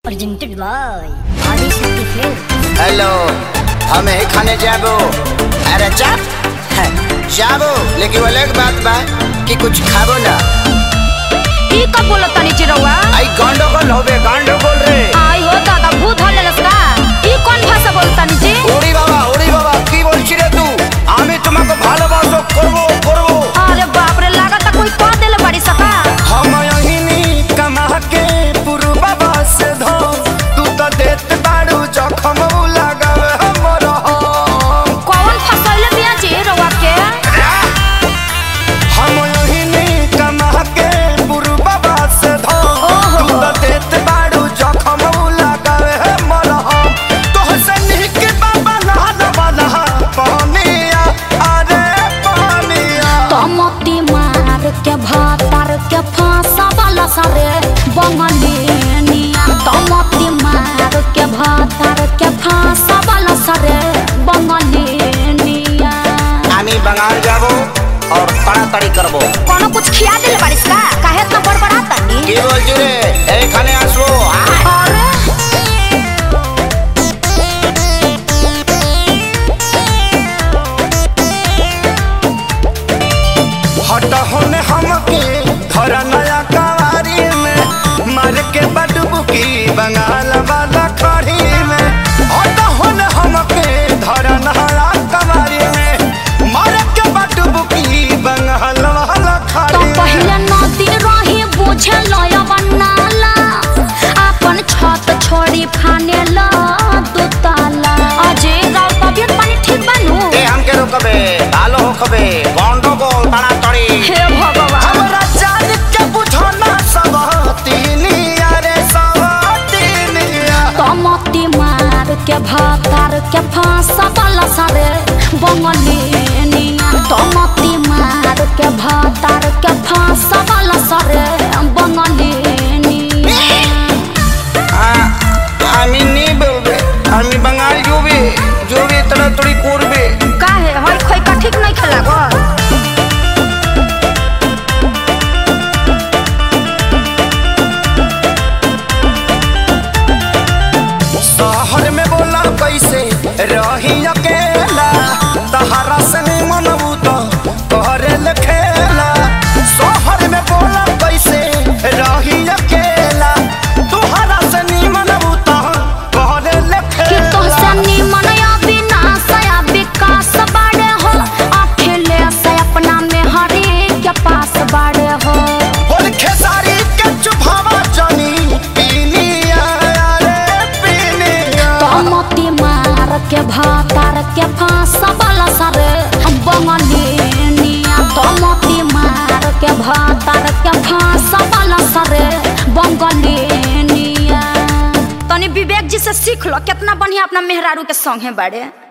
Presented by Adi Shakti Films। Hello हम ही खाने जाबो। अरे जाबो लेकिन वो अलग बात बा कि कुछ खाबो ना। ई कब बोलत तनी चिरौआ? आई गंडगोल होबे गंडगोल रे। आई हो दादा भूत हलेलस का। ई कोन भाषा बोलतानी जी? ओड़ी बाबा की बोलছি रे तू? আমি তোমাকে ভালোবাসো করব। अरे बाप रे लागत कोई कह देले बड़ी सका। हम यहीनी कमा के पुरबा से धो तू तो देत बाड़ू जखम लगावे हमर हम। कौन फसैले बिया जी रौआ के? हम यहीनी कमा के पुरबा से धो तू तो देत बाड़ू जखम लगावे हमर हम। तोहसे निक बाबा नहा पानिया अरे पानिया। तमती मार के भातार के फांसा वाला सारे बंगलिनिया। तमती मार के भातार के फांसा वाला सारे बंगलिनिया। আমি बंगाल जाबो और ताड़ाताड़ी करबो। कोनो कुछ खिया देले बारिश का? काहे इतना बड़बड़ाता नी? की बोलছি रे? এইখানে আসবো। अरे हट होने हमके धर नया कवारी में मार के बडबुकी बंगाल वाला खड़ी में। हट होने हमके धर नया कवारी में मार के बडबुकी बंगाल वाला तो खड़ी में। पहले नदी रही बुझे लया बनाला अपन छत छोड़ी फाने ला दू ताला। अजय राव तबियत पानी ठीक बनू? ए हमके रोकबे भालो होकबे गंडगोल ताड़ाताड़ी। हे भगवान हमरा जान के बुझो ना सब तीनिया रे सब तीनिया। तमती मार के भातार के फांसा वाला सारे बंगलिनिया। तमती मार के भातार के फांसा वाला सारे बंगलिनिया। আমি নি বলবে আমি বাঙালি জুবি তাড়াতাড়ি করবে। काहे हई खोई का ठीक नहीं खेला गो? शहर में बोला कैसे रही अकेला तहरा से मनबू तो करे खेला। शहर में बोला कैसे रही अकेला तुहरा से मनबू तो करे कि खेला। तोहसे निमन या विनाश या विकास बाड़े हो। अकेले से अपना में हरी के पास बाड़े हो। और खेसारी के चुभावा जानी पीनिया रे पीनिया। तमती मार के भातार के फांसा वाला सारे बंगलिनिया। तमती मार के भातार के फांसा वाला सारे बंगलिनिया। तनी विवेक जी से सीख लो कितना बढ़िया अपना मेहरारू के संगे बाड़े।